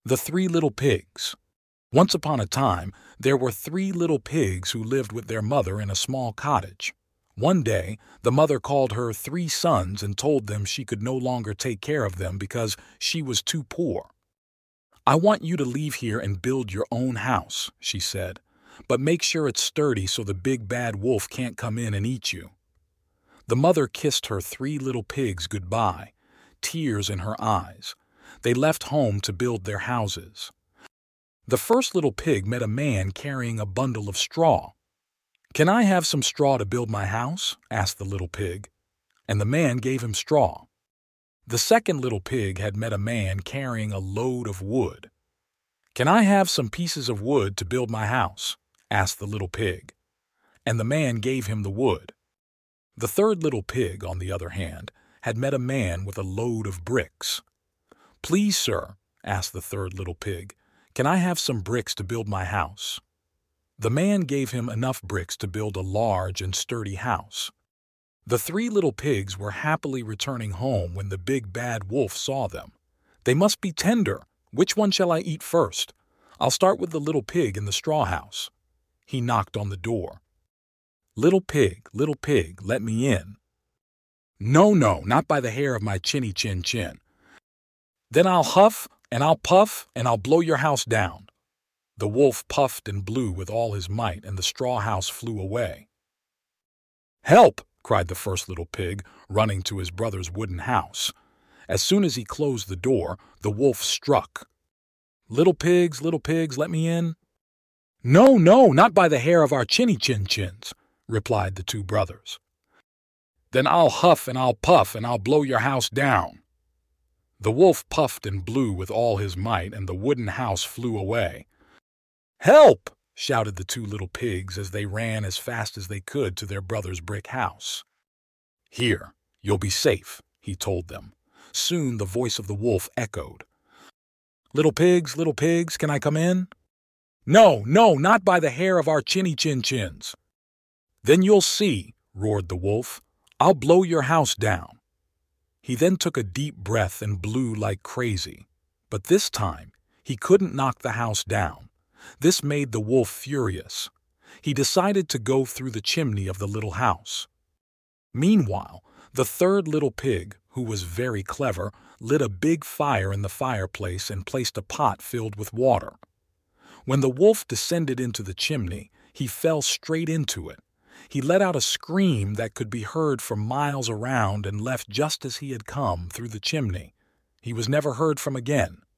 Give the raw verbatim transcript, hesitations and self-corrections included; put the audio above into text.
The Three Little Pigs. Once upon a time, there were three little pigs who lived with their mother in a small cottage. One day, the mother called her three sons and told them she could no longer take care of them because she was too poor. "I want you to leave here and build your own house," she said, "but make sure it's sturdy so the big bad wolf can't come in and eat you." The mother kissed her three little pigs goodbye, tears in her eyes. They left home to build their houses. The first little pig met a man carrying a bundle of straw. "Can I have some straw to build my house?" asked the little pig, and the man gave him straw. The second little pig had met a man carrying a load of wood. "Can I have some pieces of wood to build my house?" asked the little pig, and the man gave him the wood. The third little pig, on the other hand, had met a man with a load of bricks. "Please, sir," asked the third little pig, "can I have some bricks to build my house?" The man gave him enough bricks to build a large and sturdy house. The three little pigs were happily returning home when the big bad wolf saw them. "They must be tender. Which one shall I eat first? I'll start with the little pig in the straw house." He knocked on the door. "Little pig, little pig, let me in." "No, no, not by the hair of my chinny chin chin." "Then I'll huff, and I'll puff, and I'll blow your house down." The wolf puffed and blew with all his might, and the straw house flew away. "Help!" cried the first little pig, running to his brother's wooden house. As soon as he closed the door, the wolf struck. "Little pigs, little pigs, let me in." "No, no, not by the hair of our chinny chin chins," replied the two brothers. "Then I'll huff and I'll puff, and I'll blow your house down." The wolf puffed and blew with all his might, and the wooden house flew away. "Help!" shouted the two little pigs as they ran as fast as they could to their brother's brick house. "Here, you'll be safe," he told them. Soon the voice of the wolf echoed. "Little pigs, little pigs, can I come in?" "No, no, not by the hair of our chinny chin chins." "Then you'll see," roared the wolf. "I'll blow your house down." He then took a deep breath and blew like crazy. But this time, he couldn't knock the house down. This made the wolf furious. He decided to go through the chimney of the little house. Meanwhile, the third little pig, who was very clever, lit a big fire in the fireplace and placed a pot filled with water. When the wolf descended into the chimney, he fell straight into it. He let out a scream that could be heard for miles around and left just as he had come, through the chimney. He was never heard from again.